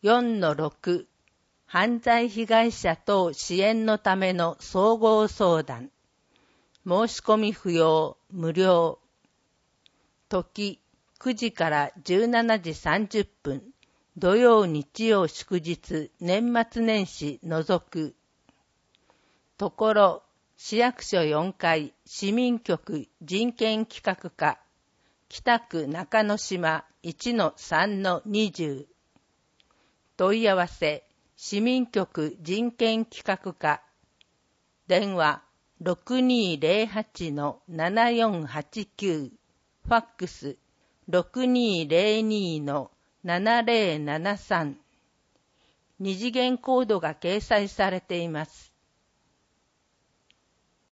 4-6 犯罪被害者等支援のための総合相談。申し込み不要、無料。時9時から17時30分。土曜日曜祝日年末年始除く。ところ、市役所4階市民局人権企画課北区中之島 1-3-20 問い合わせ市民局人権企画課電話 6208-7489 ファックス 6202-7073 二次元コードが掲載されています。